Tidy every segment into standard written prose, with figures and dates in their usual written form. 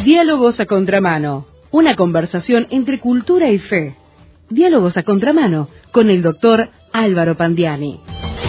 Diálogos a contramano, una conversación entre cultura y fe. Diálogos a contramano con el doctor Álvaro Pandiani.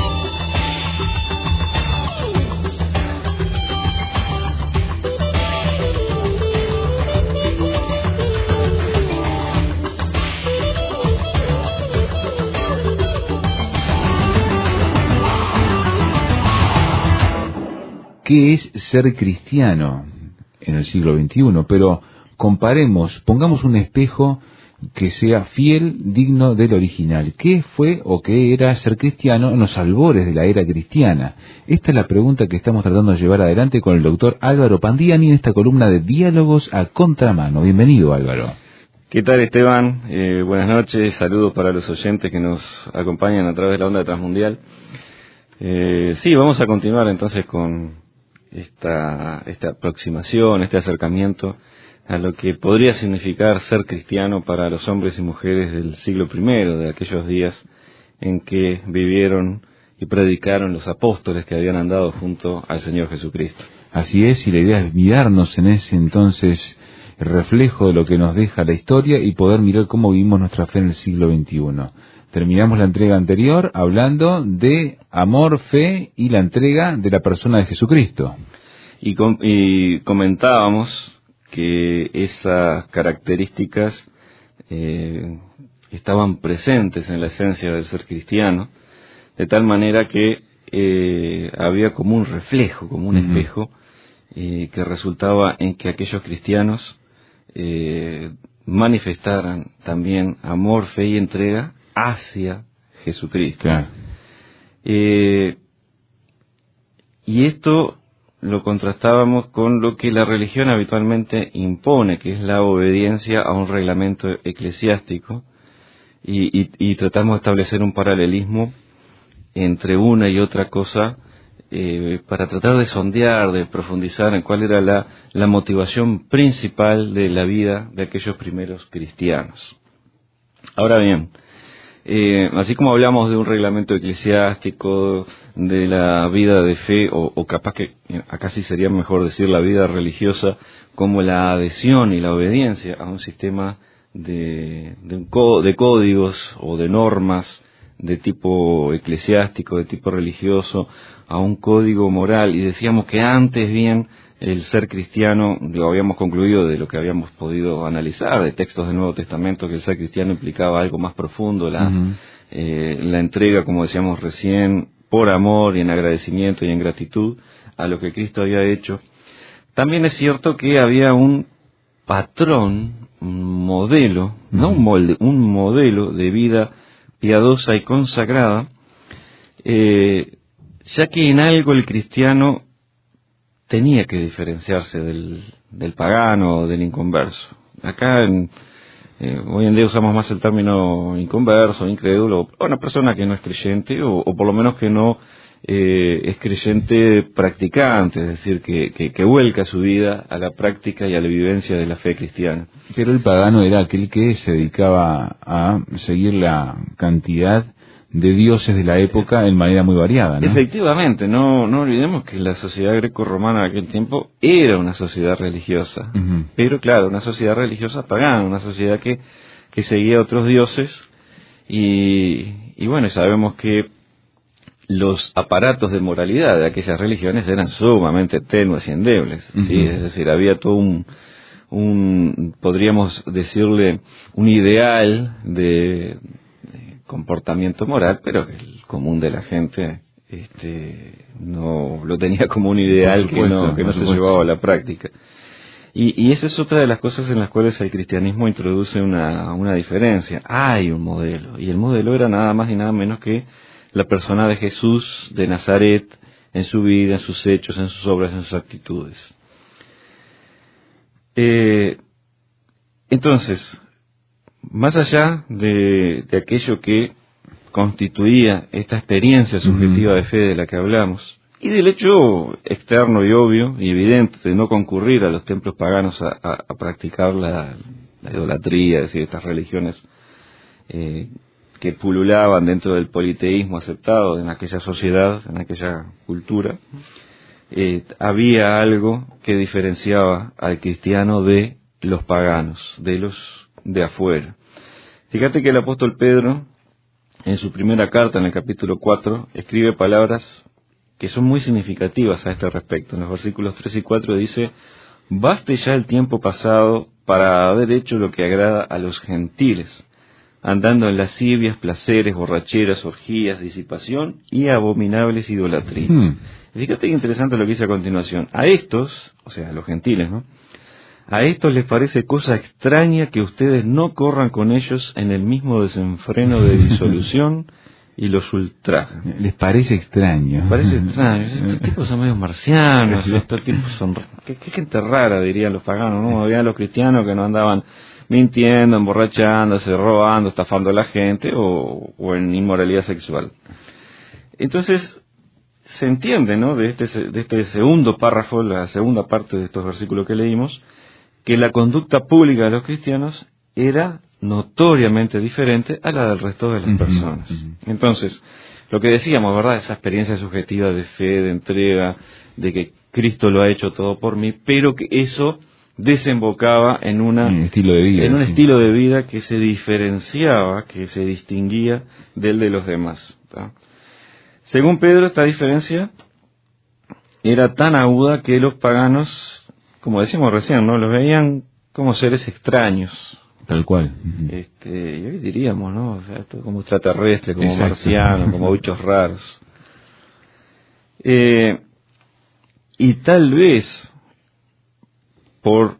¿Qué es ser cristiano en el siglo XXI? Pero comparemos, pongamos un espejo que sea fiel, digno del original. ¿Qué fue o qué era ser cristiano en los albores de la era cristiana? Esta es la pregunta que estamos tratando de llevar adelante con el doctor Álvaro Pandiani en esta columna de Diálogos a Contramano. Bienvenido, Álvaro. ¿Qué tal, Esteban? Buenas noches, saludos para los oyentes que nos acompañan a través de la onda transmundial. Sí, vamos a continuar entonces con esta aproximación, este acercamiento a lo que podría significar ser cristiano para los hombres y mujeres del siglo I, de aquellos días en que vivieron y predicaron los apóstoles que habían andado junto al Señor Jesucristo. Así es, y la idea es mirarnos en ese entonces reflejo de lo que nos deja la historia y poder mirar cómo vivimos nuestra fe en el siglo XXI. Terminamos la entrega anterior hablando de amor, fe y la entrega de la persona de Jesucristo. Y comentábamos que esas características estaban presentes en la esencia del ser cristiano, de tal manera que había como un reflejo, como un espejo, que resultaba en que aquellos cristianos manifestaran también amor, fe y entrega hacia Jesucristo. Claro. Y esto lo contrastábamos con lo que la religión habitualmente impone, que es la obediencia a un reglamento eclesiástico, y tratamos de establecer un paralelismo entre una y otra cosa para tratar de sondear, de profundizar en cuál era la motivación principal de la vida de aquellos primeros cristianos. Ahora bien, así como hablamos de un reglamento eclesiástico, de la vida de fe, o capaz que acá sí sería mejor decir la vida religiosa, como la adhesión y la obediencia a un sistema de códigos o de normas de tipo eclesiástico, de tipo religioso, a un código moral, y decíamos que antes bien el ser cristiano, lo habíamos concluido de lo que habíamos podido analizar de textos del Nuevo Testamento, que el ser cristiano implicaba algo más profundo, la entrega, como decíamos recién, por amor y en agradecimiento y en gratitud a lo que Cristo había hecho. También es cierto que había un patrón, un modelo, no un molde, un modelo de vida piadosa y consagrada, ya que en algo el cristiano tenía que diferenciarse del pagano o del inconverso. Acá hoy en día usamos más el término inconverso, incrédulo, o una persona que no es creyente, o por lo menos que no es creyente practicante, es decir, que vuelca su vida a la práctica y a la vivencia de la fe cristiana. Pero el pagano era aquel que se dedicaba a seguir la cantidad de dioses de la época en manera muy variada, ¿no? Efectivamente, no olvidemos que la sociedad greco-romana de aquel tiempo era una sociedad religiosa, pero claro, una sociedad religiosa pagana, una sociedad que seguía otros dioses, y bueno, sabemos que los aparatos de moralidad de aquellas religiones eran sumamente tenues y endebles, ¿sí? Es decir, había todo podríamos decirle, un ideal de comportamiento moral, pero el común de la gente no lo tenía como un ideal que no se llevaba a la práctica. Y esa es otra de las cosas en las cuales el cristianismo introduce una diferencia. Hay un modelo, y el modelo era nada más y nada menos que la persona de Jesús de Nazaret, en su vida, en sus hechos, en sus obras, en sus actitudes. Entonces, más allá de aquello que constituía esta experiencia subjetiva de fe de la que hablamos, y del hecho externo y obvio y evidente de no concurrir a los templos paganos a practicar la idolatría, es decir, estas religiones que pululaban dentro del politeísmo aceptado en aquella sociedad, en aquella cultura, había algo que diferenciaba al cristiano de los paganos, de los de afuera. Fíjate que el apóstol Pedro, en su primera carta, en el capítulo 4, escribe palabras que son muy significativas a este respecto. En los versículos 3 y 4 dice: «Baste ya el tiempo pasado para haber hecho lo que agrada a los gentiles, andando en lascivias, placeres, borracheras, orgías, disipación y abominables idolatrías». Fíjate qué interesante lo que dice a continuación. A estos, o sea, a los gentiles, ¿no?, a estos les parece cosa extraña que ustedes no corran con ellos en el mismo desenfreno de disolución y los ultrajan. Les parece extraño. Parece extraño. Estos tipos son medios marcianos, estos tipos son... ¿Qué gente rara, dirían los paganos, ¿no? Habían los cristianos que no andaban mintiendo, emborrachándose, robando, estafando a la gente o en inmoralidad sexual. Entonces, se entiende, ¿no?, de este segundo párrafo, la segunda parte de estos versículos que leímos, que la conducta pública de los cristianos era notoriamente diferente a la del resto de las personas. Entonces, lo que decíamos, ¿verdad?, esa experiencia subjetiva de fe, de entrega, de que Cristo lo ha hecho todo por mí, pero que eso desembocaba en un estilo de vida que se diferenciaba, que se distinguía del de los demás, ¿tá? Según Pedro, esta diferencia era tan aguda que los paganos, como decíamos recién, ¿no?, los veían como seres extraños. Tal cual. Y hoy diríamos, ¿no?, o sea, esto como extraterrestre, como marciano, como bichos raros. Y tal vez por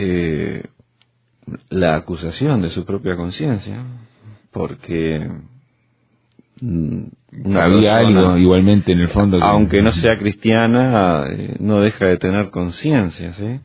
la acusación de su propia conciencia, porque había algo igualmente en el fondo que, aunque no sea cristiana, no deja de tener conciencia, ¿sí?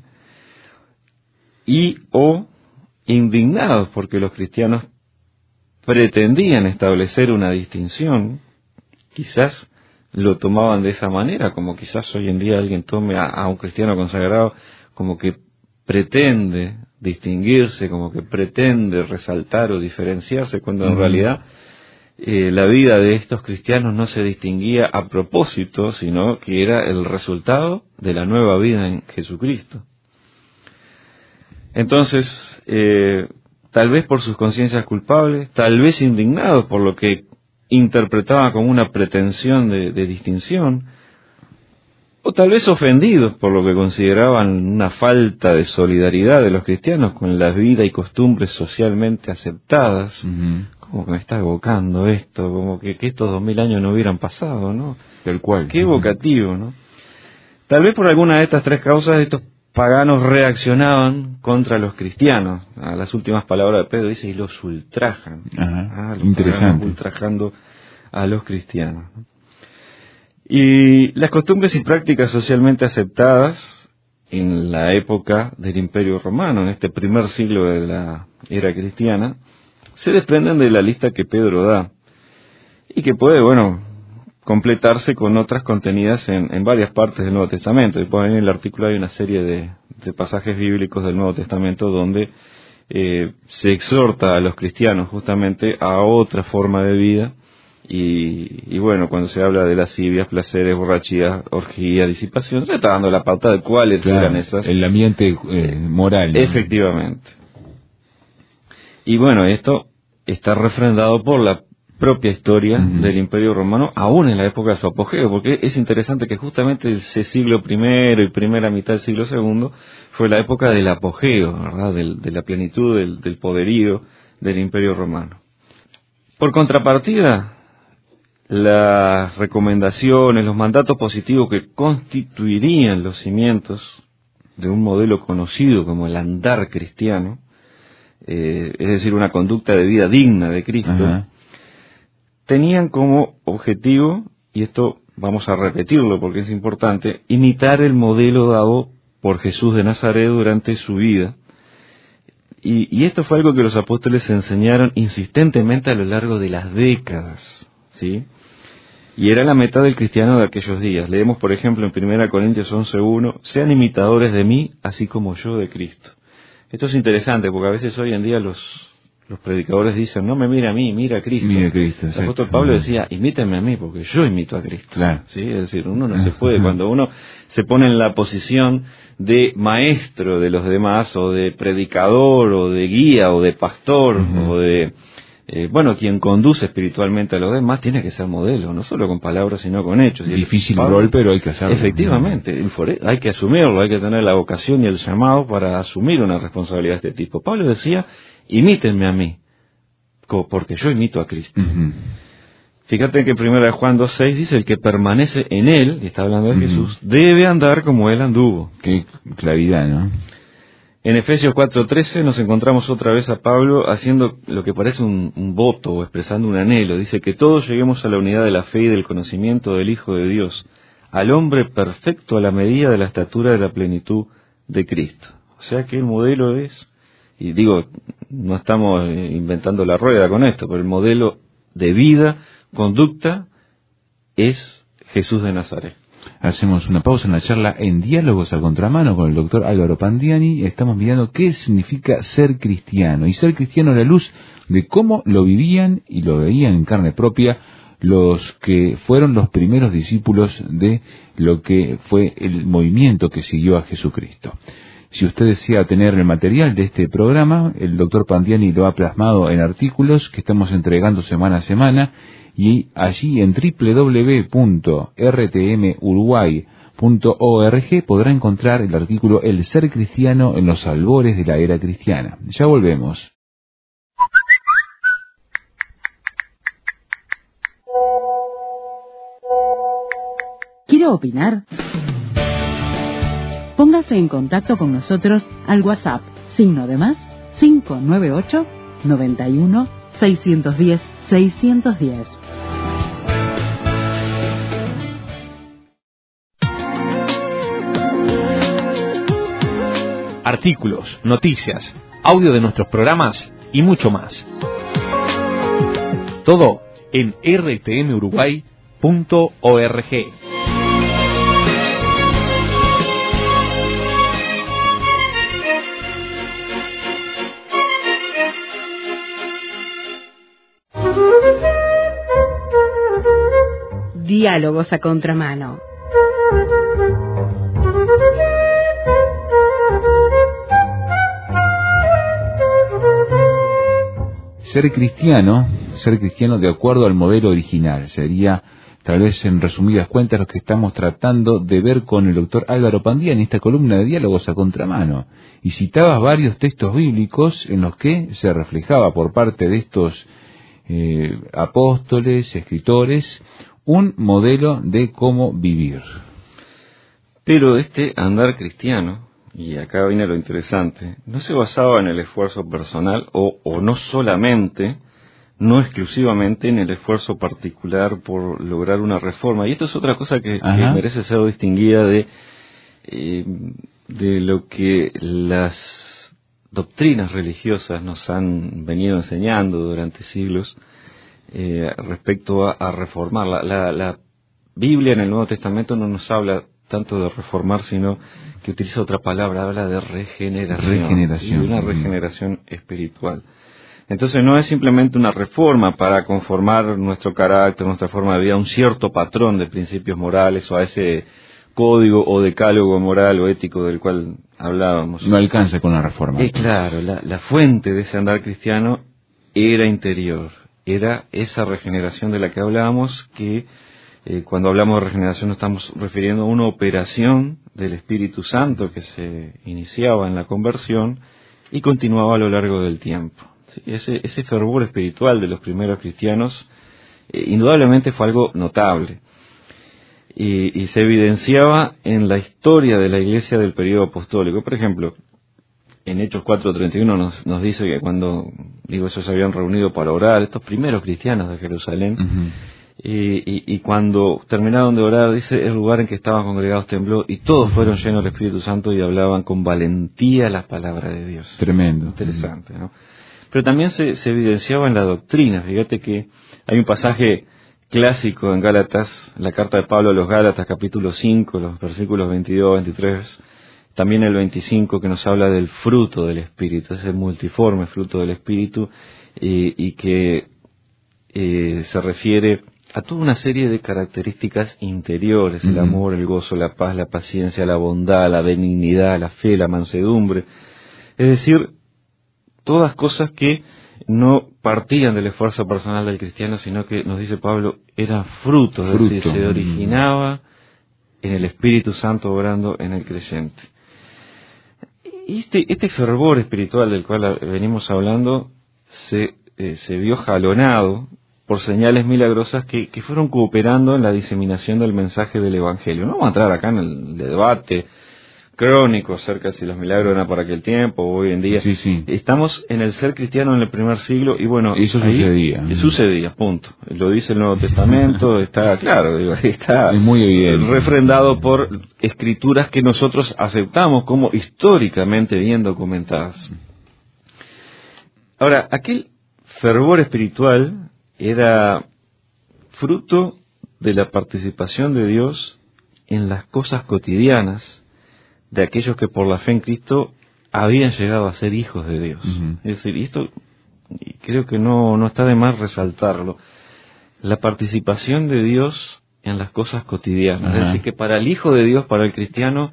Y o indignados porque los cristianos pretendían establecer una distinción, quizás lo tomaban de esa manera, como quizás hoy en día alguien tome a un cristiano consagrado como que pretende distinguirse, como que pretende resaltar o diferenciarse, cuando en realidad la vida de estos cristianos no se distinguía a propósito, sino que era el resultado de la nueva vida en Jesucristo. Entonces, tal vez por sus conciencias culpables, tal vez indignados por lo que interpretaban como una pretensión de distinción, o tal vez ofendidos por lo que consideraban una falta de solidaridad de los cristianos con la vida y costumbres socialmente aceptadas. Como que me está evocando esto, como que estos 2000 años no hubieran pasado, ¿no? Tal cual. Qué evocativo, ¿no? Tal vez por alguna de estas tres causas estos paganos reaccionaban contra los cristianos. A las últimas palabras de Pedro dice: y los ultrajan. Los interesante. Ultrajando a los cristianos. Y las costumbres y prácticas socialmente aceptadas en la época del Imperio Romano, en este primer siglo de la era cristiana, se desprenden de la lista que Pedro da y que puede, completarse con otras contenidas en varias partes del Nuevo Testamento. Y en el artículo hay una serie de pasajes bíblicos del Nuevo Testamento donde se exhorta a los cristianos justamente a otra forma de vida y cuando se habla de lascivias, placeres, borrachías, orgía, disipación, se está dando la pauta de cuáles eran esas. El ambiente moral, ¿no? Efectivamente. Y esto está refrendado por la propia historia del Imperio Romano, aún en la época de su apogeo, porque es interesante que justamente ese siglo primero y primera mitad del siglo segundo fue la época del apogeo, ¿verdad?, de la plenitud del poderío del Imperio Romano. Por contrapartida, las recomendaciones, los mandatos positivos que constituirían los cimientos de un modelo conocido como el andar cristiano, es decir, una conducta de vida digna de Cristo, tenían como objetivo, y esto vamos a repetirlo porque es importante, imitar el modelo dado por Jesús de Nazaret durante su vida. Y esto fue algo que los apóstoles enseñaron insistentemente a lo largo de las décadas, ¿sí? Y era la meta del cristiano de aquellos días. Leemos, por ejemplo, en 1 Corintios 11:1, sean imitadores de mí, así como yo de Cristo. Esto es interesante porque a veces hoy en día los los predicadores dicen, no me mira a mí, mira a Cristo. Mira a Cristo, el apóstol Pablo decía, imítenme a mí, porque yo imito a Cristo. Claro. ¿Sí? Es decir, uno no se puede, cuando uno se pone en la posición de maestro de los demás, o de predicador, o de guía, o de pastor, o de... quien conduce espiritualmente a los demás tiene que ser modelo, no solo con palabras, sino con hechos. Difícil rol, pero hay que hacerlo. Efectivamente, hay que asumirlo, hay que tener la vocación y el llamado para asumir una responsabilidad de este tipo. Pablo decía, imítenme a mí, porque yo imito a Cristo. Fíjate que en 1 Juan 2:6 dice, el que permanece en él, y está hablando de Jesús, debe andar como él anduvo. Qué claridad, ¿no? En Efesios 4:13 nos encontramos otra vez a Pablo haciendo lo que parece un voto o expresando un anhelo. Dice que todos lleguemos a la unidad de la fe y del conocimiento del Hijo de Dios, al hombre perfecto a la medida de la estatura de la plenitud de Cristo. O sea que el modelo es, y digo, no estamos inventando la rueda con esto, pero el modelo de vida, conducta, es Jesús de Nazaret. Hacemos una pausa en la charla en Diálogos a Contramano con el doctor Álvaro Pandiani. Estamos mirando qué significa ser cristiano, y ser cristiano a la luz de cómo lo vivían y lo veían en carne propia los que fueron los primeros discípulos de lo que fue el movimiento que siguió a Jesucristo. Si usted desea tener el material de este programa, el doctor Pandiani lo ha plasmado en artículos que estamos entregando semana a semana, y allí en www.rtmuruguay.org podrá encontrar el artículo El ser cristiano en los albores de la era cristiana. Ya volvemos. ¿Quiere opinar? Póngase en contacto con nosotros al WhatsApp, +, 598 91 610 610. Artículos, noticias, audio de nuestros programas y mucho más. Todo en rtmuruguay.org. Diálogos a Contramano. Ser cristiano de acuerdo al modelo original, sería tal vez en resumidas cuentas lo que estamos tratando de ver con el doctor Álvaro Pandiani en esta columna de Diálogos a Contramano. Y citabas varios textos bíblicos en los que se reflejaba por parte de estos apóstoles, escritores, un modelo de cómo vivir. Pero este andar cristiano, y acá viene lo interesante, no se basaba en el esfuerzo personal o no solamente, no exclusivamente en el esfuerzo particular por lograr una reforma. Y esto es otra cosa que merece ser distinguida de lo que las doctrinas religiosas nos han venido enseñando durante siglos respecto a reformar. La Biblia en el Nuevo Testamento no nos habla tanto de reformar, sino que utiliza otra palabra, habla de regeneración. Y una regeneración espiritual. Entonces no es simplemente una reforma para conformar nuestro carácter, nuestra forma de vida, a un cierto patrón de principios morales o a ese código o decálogo moral o ético del cual hablábamos. No alcanza con la reforma. Claro, la fuente de ese andar cristiano era interior, era esa regeneración de la que hablábamos, que cuando hablamos de regeneración nos estamos refiriendo a una operación del Espíritu Santo que se iniciaba en la conversión y continuaba a lo largo del tiempo. ¿Sí? Ese fervor espiritual de los primeros cristianos indudablemente fue algo notable y se evidenciaba en la historia de la Iglesia del periodo apostólico. Por ejemplo, en Hechos 4:31 nos dice que cuando ellos se habían reunido para orar, estos primeros cristianos de Jerusalén, y cuando terminaron de orar, dice, el lugar en que estaban congregados tembló y todos fueron llenos del Espíritu Santo y hablaban con valentía las palabras de Dios. Tremendo. Interesante, ¿no? Pero también se evidenciaba en la doctrina. Fíjate que hay un pasaje clásico en Gálatas, la carta de Pablo a los Gálatas, capítulo 5, los versículos 22, 23, también el 25 que nos habla del fruto del Espíritu, ese multiforme fruto del Espíritu, y que se refiere a toda una serie de características interiores, el amor, el gozo, la paz, la paciencia, la bondad, la benignidad, la fe, la mansedumbre, es decir, todas cosas que no partían del esfuerzo personal del cristiano, sino que, nos dice Pablo, eran frutos, es decir, se originaba en el Espíritu Santo obrando en el creyente. Y este fervor espiritual del cual venimos hablando se vio jalonado por señales milagrosas que fueron cooperando en la diseminación del mensaje del Evangelio. No vamos a entrar acá en el debate crónico acerca de si los milagros eran para aquel tiempo o hoy en día. Sí, sí. Estamos en el ser cristiano en el primer siglo y bueno, eso ahí sucedía, punto. Lo dice el Nuevo Testamento, está claro, está es muy evidente, refrendado por escrituras que nosotros aceptamos como históricamente bien documentadas. Ahora, aquel fervor espiritual era fruto de la participación de Dios en las cosas cotidianas de aquellos que por la fe en Cristo habían llegado a ser hijos de Dios. Es decir, y esto creo que no está de más resaltarlo, la participación de Dios en las cosas cotidianas. Es decir, que para el hijo de Dios, para el cristiano,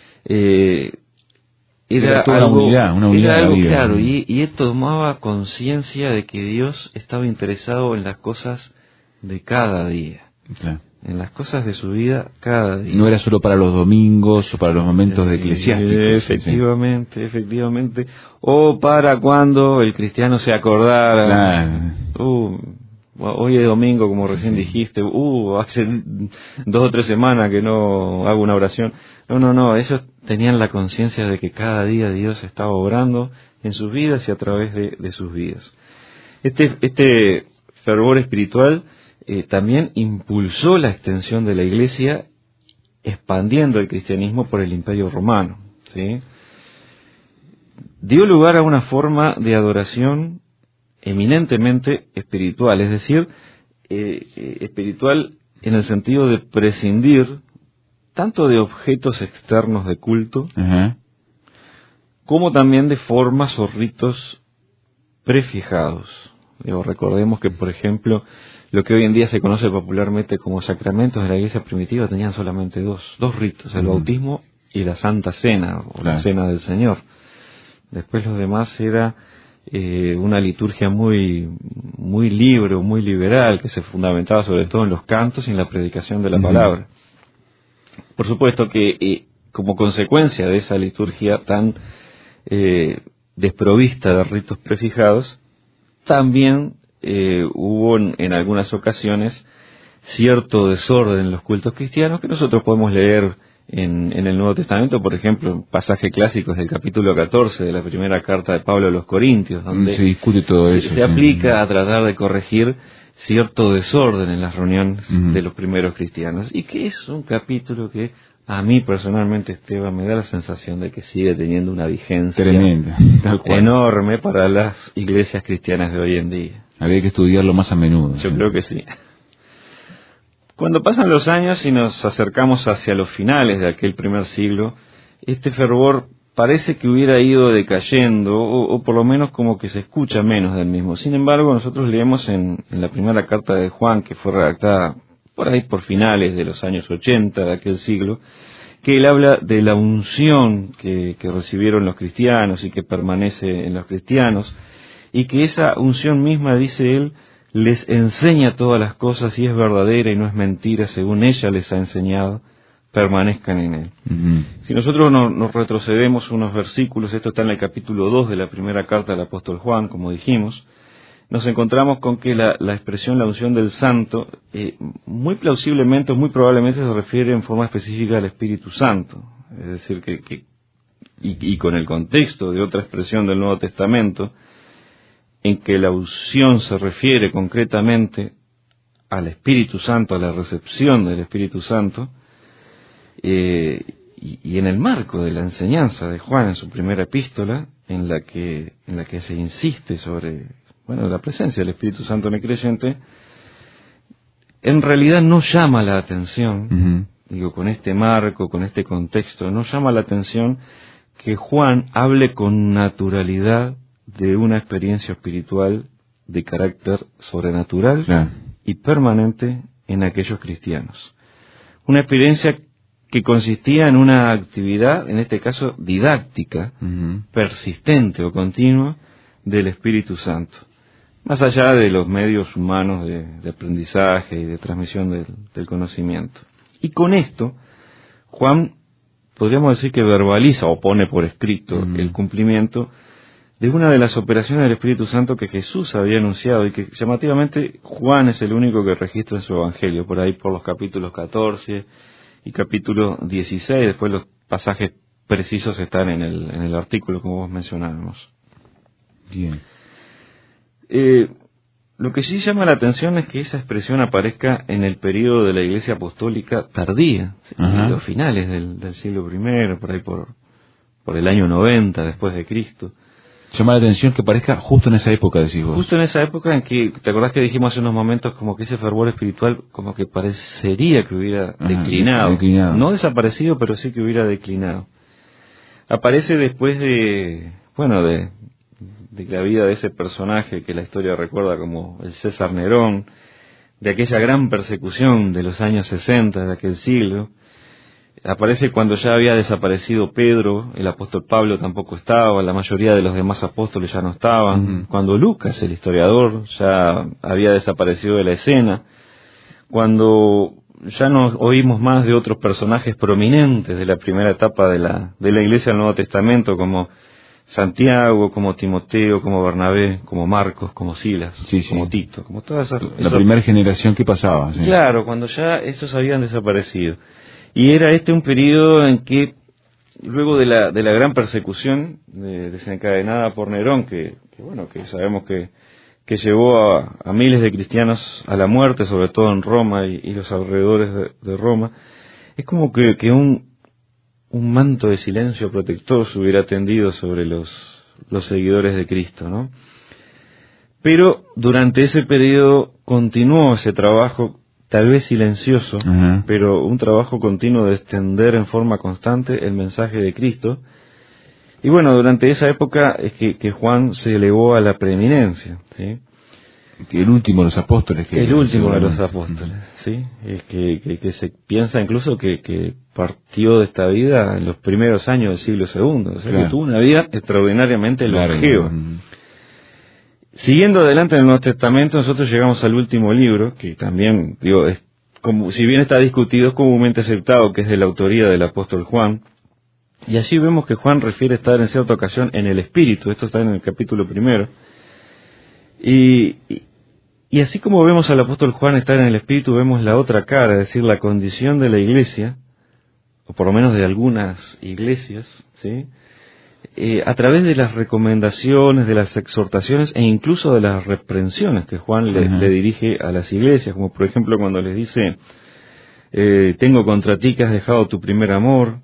era algo, una unidad era algo claro, y él tomaba conciencia de que Dios estaba interesado en las cosas de cada día. Claro. En las cosas de su vida cada día. No era solo para los domingos o para los momentos eclesiásticos. Efectivamente. O para cuando el cristiano se acordara. Hoy es domingo, como recién dijiste. Hace 2 o 3 semanas que no hago una oración. No. Ellos tenían la conciencia de que cada día Dios estaba obrando en sus vidas y a través de sus vidas. Este fervor espiritual también impulsó la extensión de la Iglesia, expandiendo el cristianismo por el Imperio Romano, ¿sí? Dio lugar a una forma de adoración eminentemente espiritual, es decir, espiritual en el sentido de prescindir tanto de objetos externos de culto, como también de formas o ritos prefijados. Recordemos que, por ejemplo, lo que hoy en día se conoce popularmente como sacramentos de la Iglesia primitiva tenían solamente dos ritos, el bautismo y la Santa Cena, o la Cena del Señor. Después los demás era una liturgia muy libre, muy liberal, que se fundamentaba sobre todo en los cantos y en la predicación de la palabra. Por supuesto que como consecuencia de esa liturgia tan desprovista de ritos prefijados, también hubo en algunas ocasiones cierto desorden en los cultos cristianos que nosotros podemos leer en el Nuevo Testamento, por ejemplo, un pasaje clásico es el capítulo 14 de la primera carta de Pablo a los Corintios, donde se discute todo eso. Se aplica a tratar de corregir cierto desorden en las reuniones de los primeros cristianos, y que es un capítulo que a mí personalmente, Esteban, me da la sensación de que sigue teniendo una vigencia tremenda, enorme para las iglesias cristianas de hoy en día. Habría que estudiarlo más a menudo. Yo creo que sí. Cuando pasan los años y nos acercamos hacia los finales de aquel primer siglo, este fervor parece que hubiera ido decayendo, o por lo menos como que se escucha menos del mismo. Sin embargo, nosotros leemos en la primera carta de Juan, que fue redactada por ahí por finales de los años 80 de aquel siglo, que él habla de la unción que recibieron los cristianos y que permanece en los cristianos, y que esa unción misma, dice él, les enseña todas las cosas y es verdadera y no es mentira, según ella les ha enseñado, permanezcan en él. Si nosotros nos retrocedemos unos versículos, esto está en el capítulo 2 de la primera carta del apóstol Juan, como dijimos, nos encontramos con que la expresión, la unción del santo, muy plausiblemente o muy probablemente se refiere en forma específica al Espíritu Santo. Es decir, que con el contexto de otra expresión del Nuevo Testamento, en que la unción se refiere concretamente al Espíritu Santo, a la recepción del Espíritu Santo, y en el marco de la enseñanza de Juan en su primera epístola, en la que se insiste sobre la presencia del Espíritu Santo en el creyente, en realidad no llama la atención con este marco, con este contexto, nos llama la atención que Juan hable con naturalidad de una experiencia espiritual de carácter sobrenatural y permanente en aquellos cristianos. Una experiencia que consistía en una actividad, en este caso didáctica, persistente o continua del Espíritu Santo, más allá de los medios humanos de aprendizaje y de transmisión del conocimiento. Y con esto, Juan, podríamos decir que verbaliza o pone por escrito el cumplimiento de una de las operaciones del Espíritu Santo que Jesús había anunciado y que llamativamente Juan es el único que registra en su Evangelio, por ahí por los capítulos 14 y capítulo 16, después los pasajes precisos están en el artículo como vos mencionábamos. Bien. Lo que sí llama la atención es que esa expresión aparezca en el periodo de la Iglesia Apostólica tardía, en los finales del siglo I, por ahí por el año 90 después de Cristo. Llama la atención que aparezca justo en esa época, decís vos. Justo en esa época en que, ¿te acordás que dijimos hace unos momentos como que ese fervor espiritual como que parecería que hubiera declinado? No desaparecido, pero sí que hubiera declinado. Aparece después de la vida de ese personaje que la historia recuerda como el César Nerón, de aquella gran persecución de los años 60 de aquel siglo. Aparece cuando ya había desaparecido Pedro, el apóstol Pablo tampoco estaba, la mayoría de los demás apóstoles ya no estaban, cuando Lucas, el historiador, ya había desaparecido de la escena, cuando ya no oímos más de otros personajes prominentes de la primera etapa de la Iglesia del Nuevo Testamento, como Santiago, como Timoteo, como Bernabé, como Marcos, como Silas, como Tito, como todas esas... La primera generación que pasaba. Sí. Claro, cuando ya esos habían desaparecido. Y era un periodo en que, luego de la gran persecución desencadenada por Nerón, que sabemos que llevó a miles de cristianos a la muerte, sobre todo en Roma y los alrededores de Roma, es como que un manto de silencio protector se hubiera tendido sobre los seguidores de Cristo, ¿no? Pero durante ese periodo continuó ese trabajo, tal vez silencioso, pero un trabajo continuo de extender en forma constante el mensaje de Cristo. Y bueno, durante esa época es que Juan se elevó a la preeminencia, ¿sí? El último de los apóstoles. El último de los apóstoles, ¿sí? Es que se piensa incluso que partió de esta vida en los primeros años del siglo II, o sea que tuvo una vida extraordinariamente longeva. Siguiendo adelante en el Nuevo Testamento, nosotros llegamos al último libro, que también, es como, si bien está discutido, es comúnmente aceptado que es de la autoría del apóstol Juan, y allí vemos que Juan refiere estar en cierta ocasión en el Espíritu, esto está en el capítulo 1, y así como vemos al apóstol Juan estar en el Espíritu, vemos la otra cara, es decir, la condición de la iglesia, o por lo menos de algunas iglesias, ¿sí? A través de las recomendaciones, de las exhortaciones e incluso de las reprensiones que Juan le dirige a las iglesias, como por ejemplo cuando les dice, tengo contra ti que has dejado tu primer amor,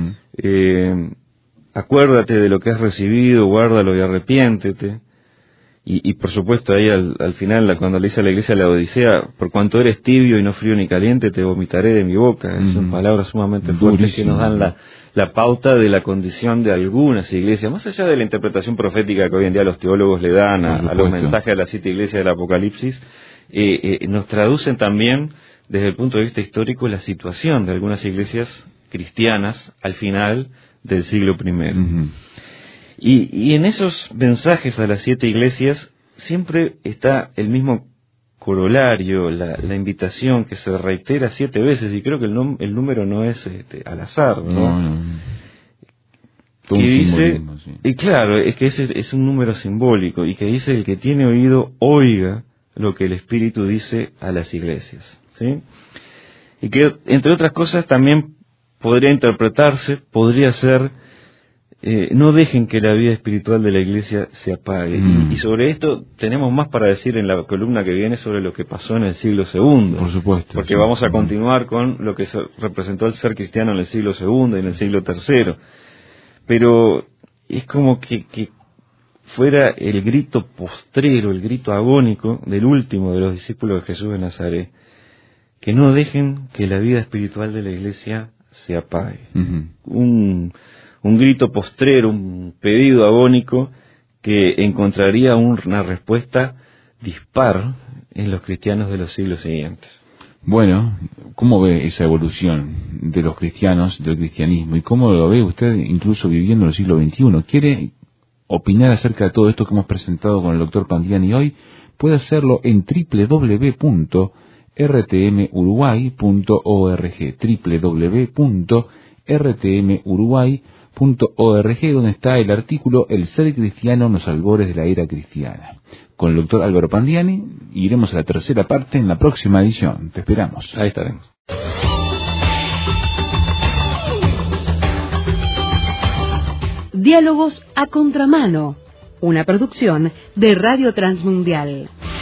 acuérdate de lo que has recibido, guárdalo y arrepiéntete. Y por supuesto ahí al final, cuando le dice a la iglesia de la Odisea, por cuanto eres tibio y no frío ni caliente, te vomitaré de mi boca. Son palabras sumamente fuertes que nos dan la pauta de la condición de algunas iglesias, más allá de la interpretación profética que hoy en día los teólogos le dan a los mensajes de las 7 iglesias del Apocalipsis, nos traducen también desde el punto de vista histórico la situación de algunas iglesias cristianas al final del siglo I. Y en esos mensajes a las 7 iglesias siempre está el mismo corolario, la invitación que se reitera 7 veces, y creo que el número no es al azar, ¿no? Que dice, y claro, es que ese es un número simbólico, y que dice: el que tiene oído, oiga lo que el Espíritu dice a las iglesias, ¿sí? Y que, entre otras cosas, también podría ser, no dejen que la vida espiritual de la iglesia se apague. Y sobre esto tenemos más para decir en la columna que viene sobre lo que pasó en el siglo II. Por supuesto. Porque vamos a continuar con lo que representó el ser cristiano en el siglo II y en el siglo III. Pero es como que fuera el grito postrero, el grito agónico del último de los discípulos de Jesús de Nazaret, que no dejen que la vida espiritual de la Iglesia se apague. Un grito postrero, un pedido agónico que encontraría una respuesta dispar en los cristianos de los siglos siguientes. Bueno, ¿cómo ve esa evolución de los cristianos, del cristianismo? ¿Y cómo lo ve usted incluso viviendo en el siglo XXI? ¿Quiere opinar acerca de todo esto que hemos presentado con el doctor Pandiani hoy? Puede hacerlo en www.rtmuruguay.org, www.rtmuruguay.org, donde está el artículo El ser cristiano en los albores de la era cristiana. Con el doctor Álvaro Pandiani iremos a la tercera parte en la próxima edición. Te esperamos. Ahí estaremos. Diálogos a Contramano, una producción de Radio Transmundial.